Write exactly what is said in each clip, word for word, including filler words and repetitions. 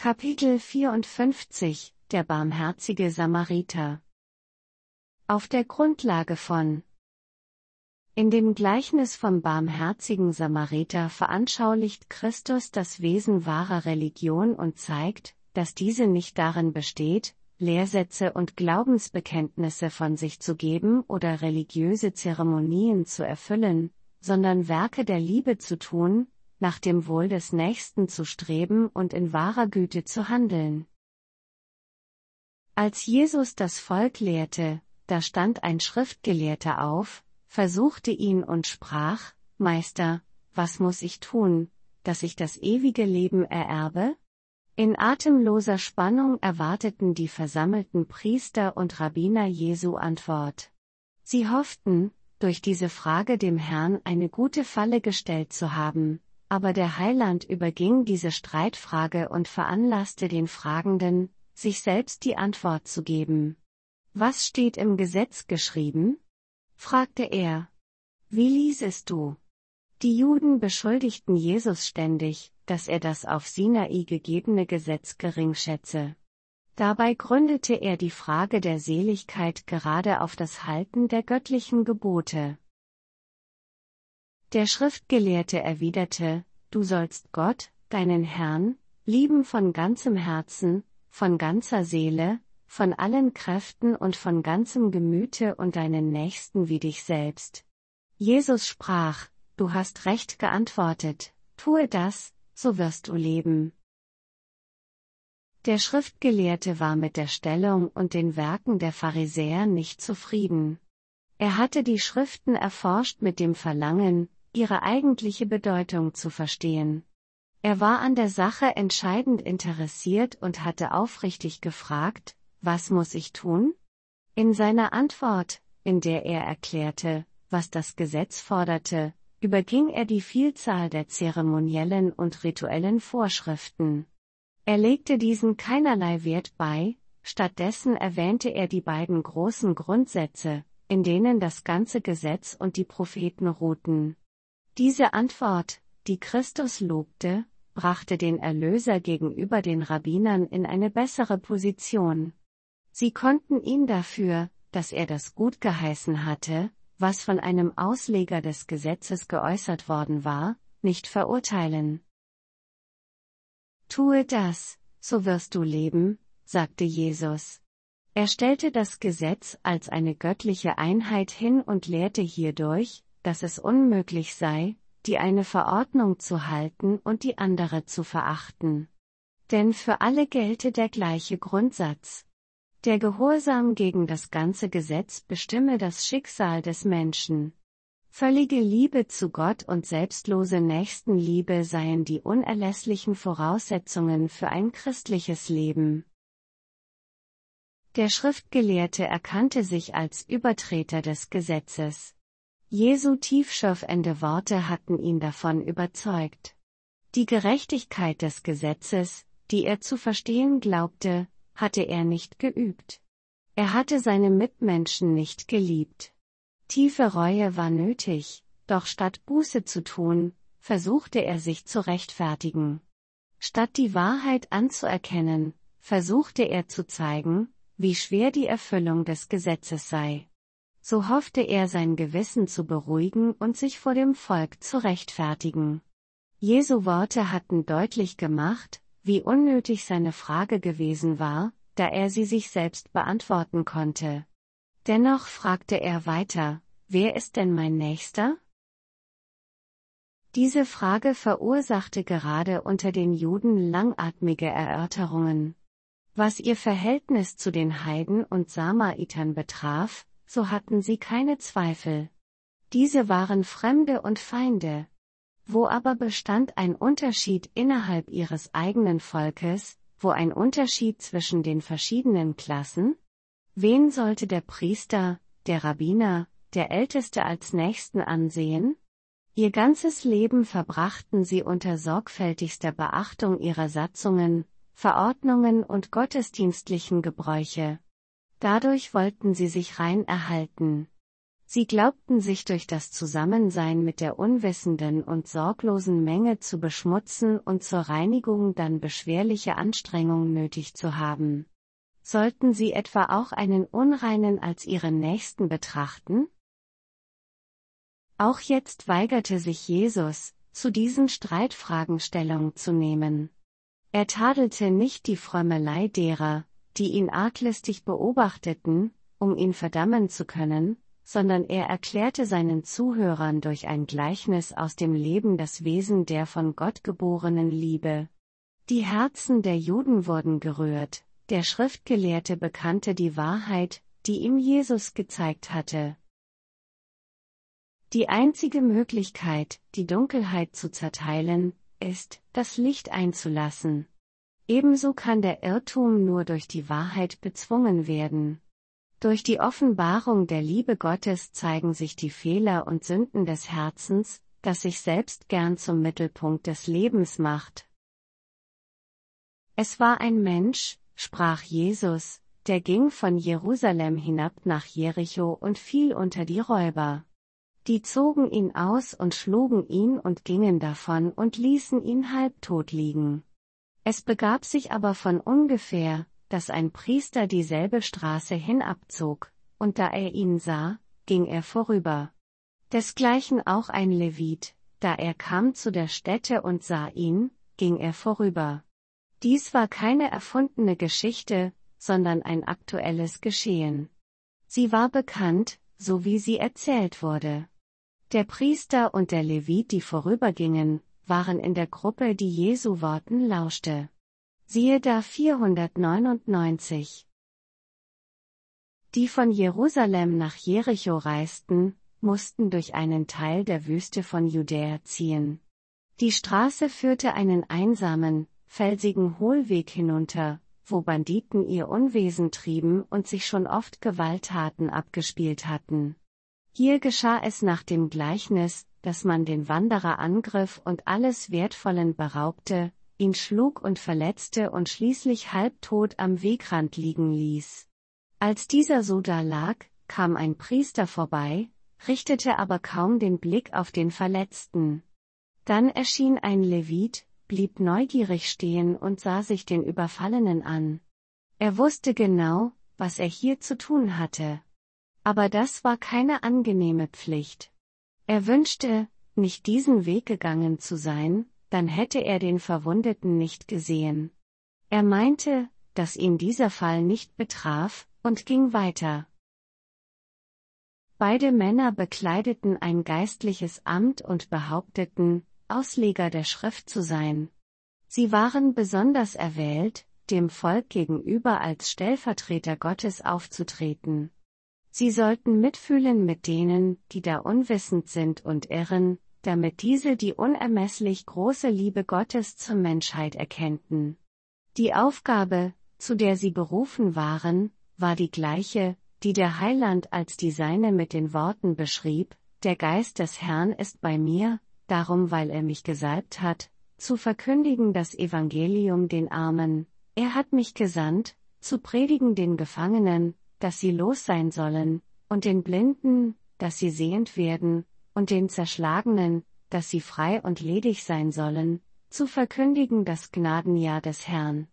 Kapitel vierundfünfzig Der barmherzige Samariter. Auf der Grundlage von In dem Gleichnis vom barmherzigen Samariter veranschaulicht Christus das Wesen wahrer Religion und zeigt, dass diese nicht darin besteht, Lehrsätze und Glaubensbekenntnisse von sich zu geben oder religiöse Zeremonien zu erfüllen, sondern Werke der Liebe zu tun, nach dem Wohl des Nächsten zu streben und in wahrer Güte zu handeln. Als Jesus das Volk lehrte, da stand ein Schriftgelehrter auf, versuchte ihn und sprach: Meister, was muss ich tun, dass ich das ewige Leben ererbe? In atemloser Spannung erwarteten die versammelten Priester und Rabbiner Jesu Antwort. Sie hofften, durch diese Frage dem Herrn eine gute Falle gestellt zu haben, aber der Heiland überging diese Streitfrage und veranlasste den Fragenden, sich selbst die Antwort zu geben. Was steht im Gesetz geschrieben? Fragte er. Wie liesest du? Die Juden beschuldigten Jesus ständig, dass er das auf Sinai gegebene Gesetz gering schätze. Dabei gründete er die Frage der Seligkeit gerade auf das Halten der göttlichen Gebote. Der Schriftgelehrte erwiderte: Du sollst Gott, deinen Herrn, lieben von ganzem Herzen, von ganzer Seele, von allen Kräften und von ganzem Gemüte und deinen Nächsten wie dich selbst. Jesus sprach: Du hast recht geantwortet, tue das, so wirst du leben. Der Schriftgelehrte war mit der Stellung und den Werken der Pharisäer nicht zufrieden. Er hatte die Schriften erforscht mit dem Verlangen, ihre eigentliche Bedeutung zu verstehen. Er war an der Sache entscheidend interessiert und hatte aufrichtig gefragt: Was muss ich tun? In seiner Antwort, in der er erklärte, was das Gesetz forderte, überging er die Vielzahl der zeremoniellen und rituellen Vorschriften. Er legte diesen keinerlei Wert bei, stattdessen erwähnte er die beiden großen Grundsätze, in denen das ganze Gesetz und die Propheten ruhten. Diese Antwort, die Christus lobte, brachte den Erlöser gegenüber den Rabbinern in eine bessere Position. Sie konnten ihn dafür, dass er das gutgeheißen hatte, was von einem Ausleger des Gesetzes geäußert worden war, nicht verurteilen. Tue das, so wirst du leben, sagte Jesus. Er stellte das Gesetz als eine göttliche Einheit hin und lehrte hierdurch, dass es unmöglich sei, die eine Verordnung zu halten und die andere zu verachten. Denn für alle gelte der gleiche Grundsatz. Der Gehorsam gegen das ganze Gesetz bestimme das Schicksal des Menschen. Völlige Liebe zu Gott und selbstlose Nächstenliebe seien die unerlässlichen Voraussetzungen für ein christliches Leben. Der Schriftgelehrte erkannte sich als Übertreter des Gesetzes. Jesu tiefschürfende Worte hatten ihn davon überzeugt. Die Gerechtigkeit des Gesetzes, die er zu verstehen glaubte, hatte er nicht geübt. Er hatte seine Mitmenschen nicht geliebt. Tiefe Reue war nötig, doch statt Buße zu tun, versuchte er sich zu rechtfertigen. Statt die Wahrheit anzuerkennen, versuchte er zu zeigen, wie schwer die Erfüllung des Gesetzes sei. So hoffte er sein Gewissen zu beruhigen und sich vor dem Volk zu rechtfertigen. Jesu Worte hatten deutlich gemacht, wie unnötig seine Frage gewesen war, da er sie sich selbst beantworten konnte. Dennoch fragte er weiter: Wer ist denn mein Nächster? Diese Frage verursachte gerade unter den Juden langatmige Erörterungen. Was ihr Verhältnis zu den Heiden und Samaritern betraf, so hatten sie keine Zweifel. Diese waren Fremde und Feinde. Wo aber bestand ein Unterschied innerhalb ihres eigenen Volkes, wo ein Unterschied zwischen den verschiedenen Klassen? Wen sollte der Priester, der Rabbiner, der Älteste als Nächsten ansehen? Ihr ganzes Leben verbrachten sie unter sorgfältigster Beachtung ihrer Satzungen, Verordnungen und gottesdienstlichen Gebräuche. Dadurch wollten sie sich rein erhalten. Sie glaubten sich durch das Zusammensein mit der unwissenden und sorglosen Menge zu beschmutzen und zur Reinigung dann beschwerliche Anstrengungen nötig zu haben. Sollten sie etwa auch einen Unreinen als ihren Nächsten betrachten? Auch jetzt weigerte sich Jesus, zu diesen Streitfragen Stellung zu nehmen. Er tadelte nicht die Frömmelei derer, die ihn arglistig beobachteten, um ihn verdammen zu können, sondern er erklärte seinen Zuhörern durch ein Gleichnis aus dem Leben das Wesen der von Gott geborenen Liebe. Die Herzen der Juden wurden gerührt, der Schriftgelehrte bekannte die Wahrheit, die ihm Jesus gezeigt hatte. Die einzige Möglichkeit, die Dunkelheit zu zerteilen, ist, das Licht einzulassen. Ebenso kann der Irrtum nur durch die Wahrheit bezwungen werden. Durch die Offenbarung der Liebe Gottes zeigen sich die Fehler und Sünden des Herzens, das sich selbst gern zum Mittelpunkt des Lebens macht. Es war ein Mensch, sprach Jesus, der ging von Jerusalem hinab nach Jericho und fiel unter die Räuber. Die zogen ihn aus und schlugen ihn und gingen davon und ließen ihn halbtot liegen. Es begab sich aber von ungefähr, dass ein Priester dieselbe Straße hinabzog, und da er ihn sah, ging er vorüber. Desgleichen auch ein Levit, da er kam zu der Stätte und sah ihn, ging er vorüber. Dies war keine erfundene Geschichte, sondern ein aktuelles Geschehen. Sie war bekannt, so wie sie erzählt wurde. Der Priester und der Levit, die vorübergingen, waren in der Gruppe, die Jesu Worten lauschte. Siehe da vierhundertneunundneunzig. Die von Jerusalem nach Jericho reisten, mussten durch einen Teil der Wüste von Judäa ziehen. Die Straße führte einen einsamen, felsigen Hohlweg hinunter, wo Banditen ihr Unwesen trieben und sich schon oft Gewalttaten abgespielt hatten. Hier geschah es nach dem Gleichnis, dass man den Wanderer angriff und alles Wertvollen beraubte, ihn schlug und verletzte und schließlich halbtot am Wegrand liegen ließ. Als dieser so da lag, kam ein Priester vorbei, richtete aber kaum den Blick auf den Verletzten. Dann erschien ein Levit, blieb neugierig stehen und sah sich den Überfallenen an. Er wusste genau, was er hier zu tun hatte. Aber das war keine angenehme Pflicht. Er wünschte, nicht diesen Weg gegangen zu sein, dann hätte er den Verwundeten nicht gesehen. Er meinte, dass ihn dieser Fall nicht betraf, und ging weiter. Beide Männer bekleideten ein geistliches Amt und behaupteten, Ausleger der Schrift zu sein. Sie waren besonders erwählt, dem Volk gegenüber als Stellvertreter Gottes aufzutreten. Sie sollten mitfühlen mit denen, die da unwissend sind und irren, damit diese die unermesslich große Liebe Gottes zur Menschheit erkennten. Die Aufgabe, zu der sie berufen waren, war die gleiche, die der Heiland als die seine mit den Worten beschrieb: Der Geist des Herrn ist bei mir, darum weil er mich gesalbt hat, zu verkündigen das Evangelium den Armen, er hat mich gesandt, zu predigen den Gefangenen, dass sie los sein sollen, und den Blinden, dass sie sehend werden, und den Zerschlagenen, dass sie frei und ledig sein sollen, zu verkündigen das Gnadenjahr des Herrn.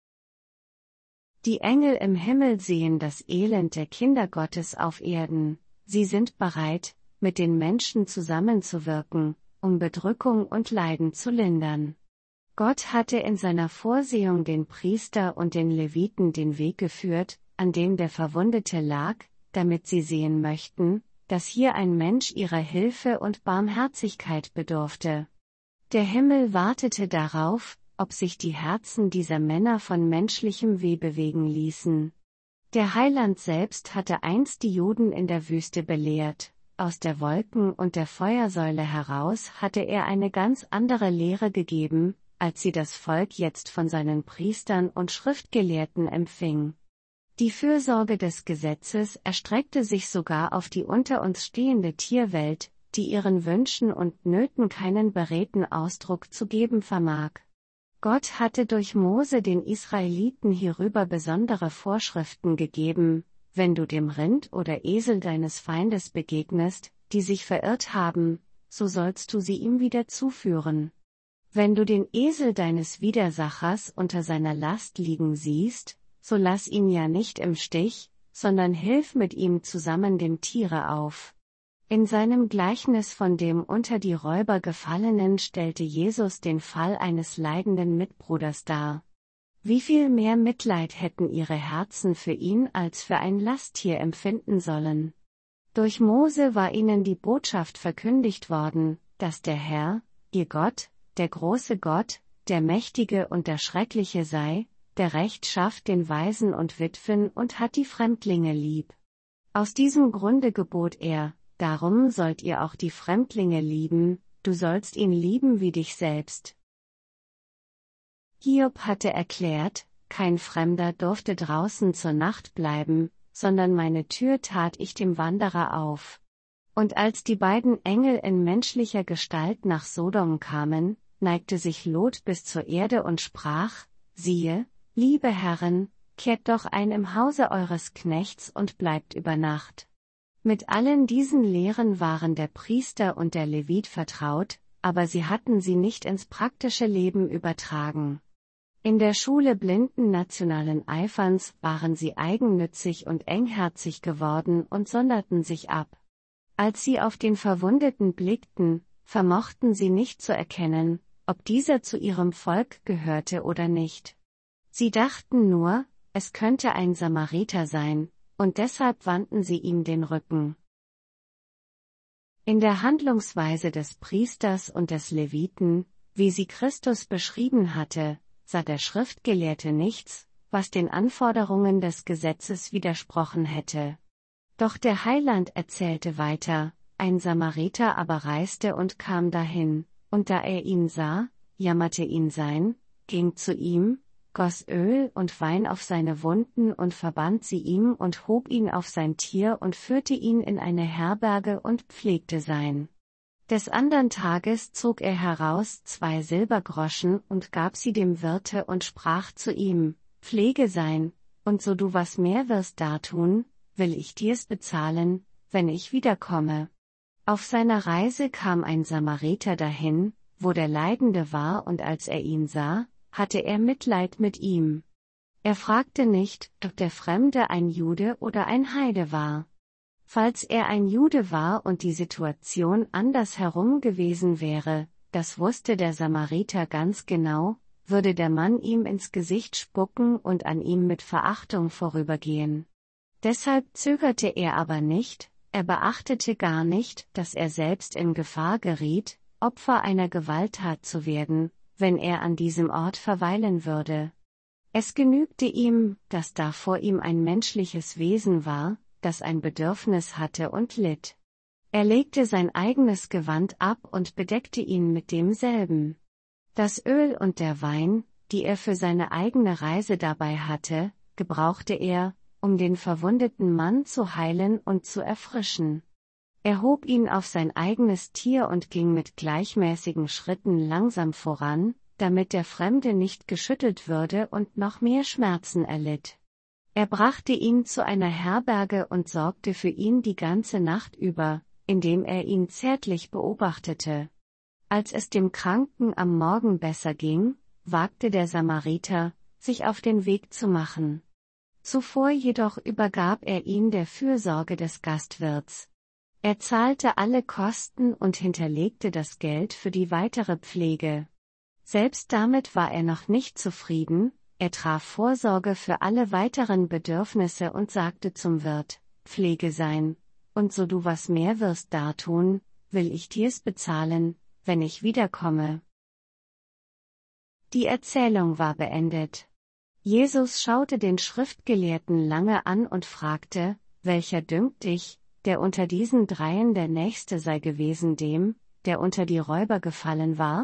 Die Engel im Himmel sehen das Elend der Kinder Gottes auf Erden, sie sind bereit, mit den Menschen zusammenzuwirken, um Bedrückung und Leiden zu lindern. Gott hatte in seiner Vorsehung den Priester und den Leviten den Weg geführt, an dem der Verwundete lag, damit sie sehen möchten, dass hier ein Mensch ihrer Hilfe und Barmherzigkeit bedurfte. Der Himmel wartete darauf, ob sich die Herzen dieser Männer von menschlichem Weh bewegen ließen. Der Heiland selbst hatte einst die Juden in der Wüste belehrt, aus der Wolken- und der Feuersäule heraus hatte er eine ganz andere Lehre gegeben, als sie das Volk jetzt von seinen Priestern und Schriftgelehrten empfing. Die Fürsorge des Gesetzes erstreckte sich sogar auf die unter uns stehende Tierwelt, die ihren Wünschen und Nöten keinen beredten Ausdruck zu geben vermag. Gott hatte durch Mose den Israeliten hierüber besondere Vorschriften gegeben, wenn du dem Rind oder Esel deines Feindes begegnest, die sich verirrt haben, so sollst du sie ihm wieder zuführen. Wenn du den Esel deines Widersachers unter seiner Last liegen siehst, so lass ihn ja nicht im Stich, sondern hilf mit ihm zusammen dem Tiere auf. In seinem Gleichnis von dem unter die Räuber Gefallenen stellte Jesus den Fall eines leidenden Mitbruders dar. Wie viel mehr Mitleid hätten ihre Herzen für ihn als für ein Lasttier empfinden sollen? Durch Mose war ihnen die Botschaft verkündigt worden, dass der Herr, ihr Gott, der große Gott, der Mächtige und der Schreckliche sei, der Recht schafft den Waisen und Witwen und hat die Fremdlinge lieb. Aus diesem Grunde gebot er, darum sollt ihr auch die Fremdlinge lieben, du sollst ihn lieben wie dich selbst. Hiob hatte erklärt, kein Fremder durfte draußen zur Nacht bleiben, sondern meine Tür tat ich dem Wanderer auf. Und als die beiden Engel in menschlicher Gestalt nach Sodom kamen, neigte sich Lot bis zur Erde und sprach, siehe, liebe Herren, kehrt doch ein im Hause eures Knechts und bleibt über Nacht. Mit allen diesen Lehren waren der Priester und der Levit vertraut, aber sie hatten sie nicht ins praktische Leben übertragen. In der Schule blinden nationalen Eiferns waren sie eigennützig und engherzig geworden und sonderten sich ab. Als sie auf den Verwundeten blickten, vermochten sie nicht zu erkennen, ob dieser zu ihrem Volk gehörte oder nicht. Sie dachten nur, es könnte ein Samariter sein, und deshalb wandten sie ihm den Rücken. In der Handlungsweise des Priesters und des Leviten, wie sie Christus beschrieben hatte, sah der Schriftgelehrte nichts, was den Anforderungen des Gesetzes widersprochen hätte. Doch der Heiland erzählte weiter, ein Samariter aber reiste und kam dahin, und da er ihn sah, jammerte ihn sein, ging zu ihm, goss Öl und Wein auf seine Wunden und verband sie ihm und hob ihn auf sein Tier und führte ihn in eine Herberge und pflegte sein. Des andern Tages zog er heraus zwei Silbergroschen und gab sie dem Wirte und sprach zu ihm, pflege sein, und so du was mehr wirst dartun, will ich dir's bezahlen, wenn ich wiederkomme. Auf seiner Reise kam ein Samariter dahin, wo der Leidende war, und als er ihn sah, hatte er Mitleid mit ihm. Er fragte nicht, ob der Fremde ein Jude oder ein Heide war. Falls er ein Jude war und die Situation andersherum gewesen wäre, das wusste der Samariter ganz genau, würde der Mann ihm ins Gesicht spucken und an ihm mit Verachtung vorübergehen. Deshalb zögerte er aber nicht, er beachtete gar nicht, dass er selbst in Gefahr geriet, Opfer einer Gewalttat zu werden, wenn er an diesem Ort verweilen würde. Es genügte ihm, dass da vor ihm ein menschliches Wesen war, das ein Bedürfnis hatte und litt. Er legte sein eigenes Gewand ab und bedeckte ihn mit demselben. Das Öl und der Wein, die er für seine eigene Reise dabei hatte, gebrauchte er, um den verwundeten Mann zu heilen und zu erfrischen. Er hob ihn auf sein eigenes Tier und ging mit gleichmäßigen Schritten langsam voran, damit der Fremde nicht geschüttelt würde und noch mehr Schmerzen erlitt. Er brachte ihn zu einer Herberge und sorgte für ihn die ganze Nacht über, indem er ihn zärtlich beobachtete. Als es dem Kranken am Morgen besser ging, wagte der Samariter, sich auf den Weg zu machen. Zuvor jedoch übergab er ihn der Fürsorge des Gastwirts. Er zahlte alle Kosten und hinterlegte das Geld für die weitere Pflege. Selbst damit war er noch nicht zufrieden, er traf Vorsorge für alle weiteren Bedürfnisse und sagte zum Wirt, pflege sein, und so du was mehr wirst dartun, will ich dir's bezahlen, wenn ich wiederkomme. Die Erzählung war beendet. Jesus schaute den Schriftgelehrten lange an und fragte, welcher dünkt dich, der unter diesen dreien der Nächste sei gewesen dem, der unter die Räuber gefallen war?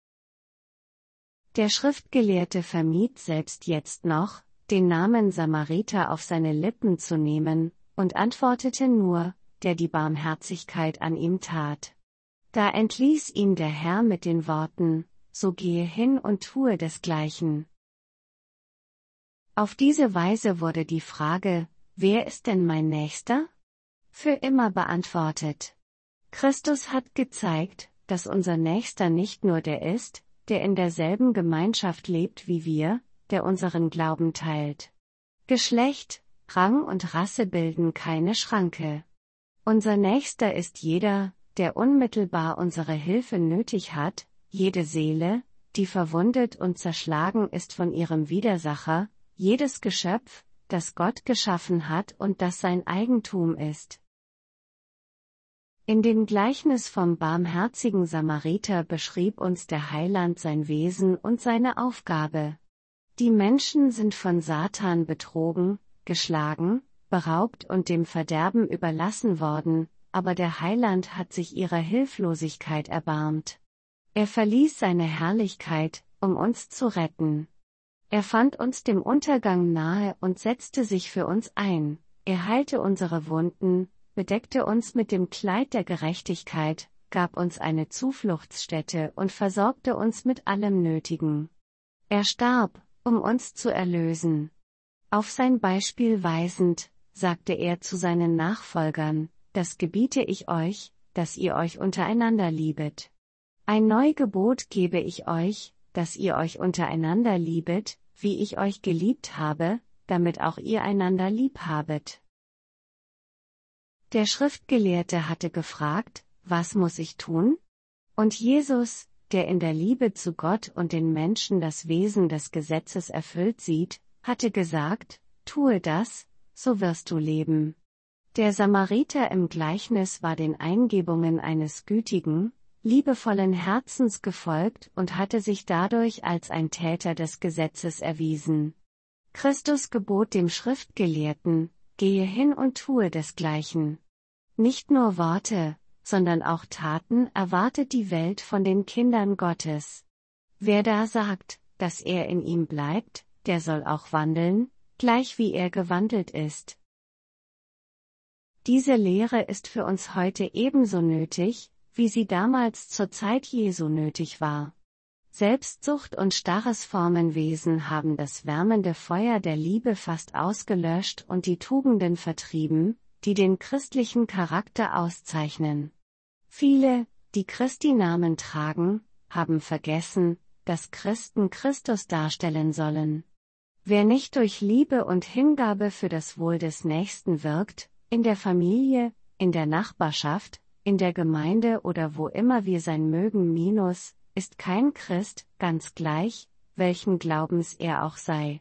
Der Schriftgelehrte vermied selbst jetzt noch, den Namen Samariter auf seine Lippen zu nehmen, und antwortete nur, der die Barmherzigkeit an ihm tat. Da entließ ihn der Herr mit den Worten, so gehe hin und tue desgleichen. Auf diese Weise wurde die Frage, wer ist denn mein Nächster? Für immer beantwortet. Christus hat gezeigt, dass unser Nächster nicht nur der ist, der in derselben Gemeinschaft lebt wie wir, der unseren Glauben teilt. Geschlecht, Rang und Rasse bilden keine Schranke. Unser Nächster ist jeder, der unmittelbar unsere Hilfe nötig hat, jede Seele, die verwundet und zerschlagen ist von ihrem Widersacher, jedes Geschöpf, das Gott geschaffen hat und das sein Eigentum ist. In dem Gleichnis vom barmherzigen Samariter beschrieb uns der Heiland sein Wesen und seine Aufgabe. Die Menschen sind von Satan betrogen, geschlagen, beraubt und dem Verderben überlassen worden, aber der Heiland hat sich ihrer Hilflosigkeit erbarmt. Er verließ seine Herrlichkeit, um uns zu retten. Er fand uns dem Untergang nahe und setzte sich für uns ein. Er heilte unsere Wunden, bedeckte uns mit dem Kleid der Gerechtigkeit, gab uns eine Zufluchtsstätte und versorgte uns mit allem Nötigen. Er starb, um uns zu erlösen. Auf sein Beispiel weisend, sagte er zu seinen Nachfolgern: Das gebiete ich euch, dass ihr euch untereinander liebet. Ein Neugebot gebe ich euch, dass ihr euch untereinander liebet, wie ich euch geliebt habe, damit auch ihr einander lieb habet. Der Schriftgelehrte hatte gefragt: Was muss ich tun? Und Jesus, der in der Liebe zu Gott und den Menschen das Wesen des Gesetzes erfüllt sieht, hatte gesagt: Tue das, so wirst du leben. Der Samariter im Gleichnis war den Eingebungen eines gütigen, liebevollen Herzens gefolgt und hatte sich dadurch als ein Täter des Gesetzes erwiesen. Christus gebot dem Schriftgelehrten: Gehe hin und tue desgleichen. Nicht nur Worte, sondern auch Taten erwartet die Welt von den Kindern Gottes. Wer da sagt, dass er in ihm bleibt, der soll auch wandeln, gleich wie er gewandelt ist. Diese Lehre ist für uns heute ebenso nötig, wie sie damals zur Zeit Jesu nötig war. Selbstsucht und starres Formenwesen haben das wärmende Feuer der Liebe fast ausgelöscht und die Tugenden vertrieben, die den christlichen Charakter auszeichnen. Viele, die Christi-Namen tragen, haben vergessen, dass Christen Christus darstellen sollen. Wer nicht durch Liebe und Hingabe für das Wohl des Nächsten wirkt, in der Familie, in der Nachbarschaft, in der Gemeinde oder wo immer wir sein mögen minus, ist kein Christ, ganz gleich, welchen Glaubens er auch sei.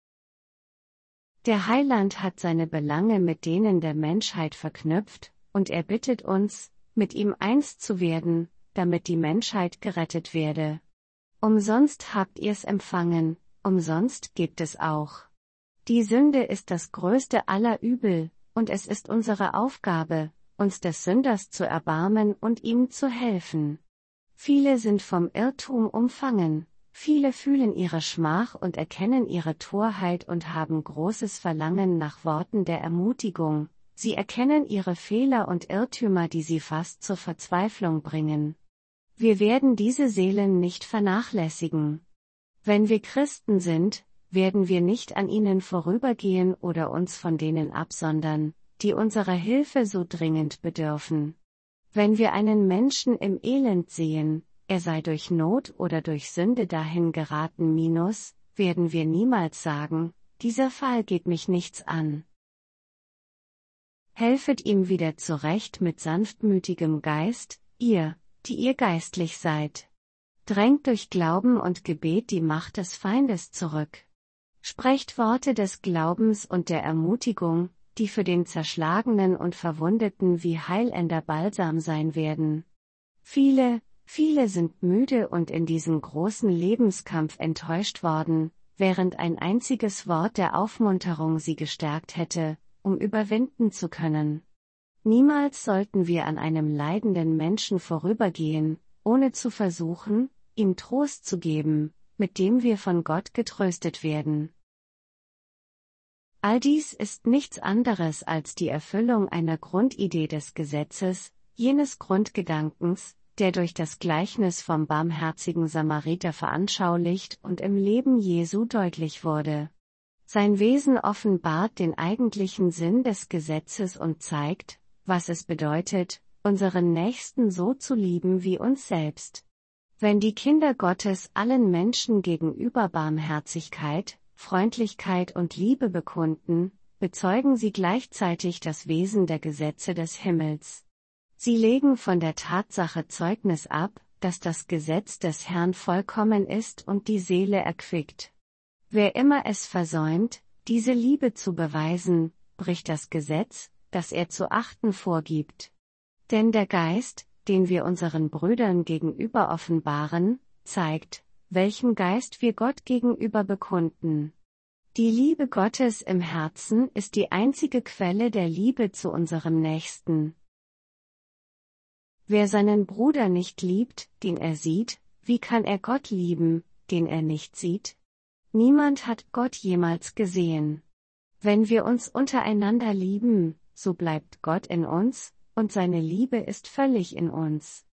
Der Heiland hat seine Belange mit denen der Menschheit verknüpft, und er bittet uns, mit ihm eins zu werden, damit die Menschheit gerettet werde. Umsonst habt ihr's empfangen, umsonst gebt es auch. Die Sünde ist das größte aller Übel, und es ist unsere Aufgabe, uns des Sünders zu erbarmen und ihm zu helfen. Viele sind vom Irrtum umfangen, viele fühlen ihre Schmach und erkennen ihre Torheit und haben großes Verlangen nach Worten der Ermutigung, sie erkennen ihre Fehler und Irrtümer, die sie fast zur Verzweiflung bringen. Wir werden diese Seelen nicht vernachlässigen. Wenn wir Christen sind, werden wir nicht an ihnen vorübergehen oder uns von denen absondern, die unserer Hilfe so dringend bedürfen. Wenn wir einen Menschen im Elend sehen, er sei durch Not oder durch Sünde dahin geraten minus, werden wir niemals sagen: Dieser Fall geht mich nichts an. Helfet ihm wieder zurecht mit sanftmütigem Geist, ihr, die ihr geistlich seid. Drängt durch Glauben und Gebet die Macht des Feindes zurück. Sprecht Worte des Glaubens und der Ermutigung, die für den Zerschlagenen und Verwundeten wie heilender Balsam sein werden. Viele, viele sind müde und in diesem großen Lebenskampf enttäuscht worden, während ein einziges Wort der Aufmunterung sie gestärkt hätte, um überwinden zu können. Niemals sollten wir an einem leidenden Menschen vorübergehen, ohne zu versuchen, ihm Trost zu geben, mit dem wir von Gott getröstet werden. All dies ist nichts anderes als die Erfüllung einer Grundidee des Gesetzes, jenes Grundgedankens, der durch das Gleichnis vom barmherzigen Samariter veranschaulicht und im Leben Jesu deutlich wurde. Sein Wesen offenbart den eigentlichen Sinn des Gesetzes und zeigt, was es bedeutet, unseren Nächsten so zu lieben wie uns selbst. Wenn die Kinder Gottes allen Menschen gegenüber Barmherzigkeit, Freundlichkeit und Liebe bekunden, bezeugen sie gleichzeitig das Wesen der Gesetze des Himmels. Sie legen von der Tatsache Zeugnis ab, dass das Gesetz des Herrn vollkommen ist und die Seele erquickt. Wer immer es versäumt, diese Liebe zu beweisen, bricht das Gesetz, das er zu achten vorgibt. Denn der Geist, den wir unseren Brüdern gegenüber offenbaren, zeigt, welchen Geist wir Gott gegenüber bekunden. Die Liebe Gottes im Herzen ist die einzige Quelle der Liebe zu unserem Nächsten. Wer seinen Bruder nicht liebt, den er sieht, wie kann er Gott lieben, den er nicht sieht? Niemand hat Gott jemals gesehen. Wenn wir uns untereinander lieben, so bleibt Gott in uns, und seine Liebe ist völlig in uns.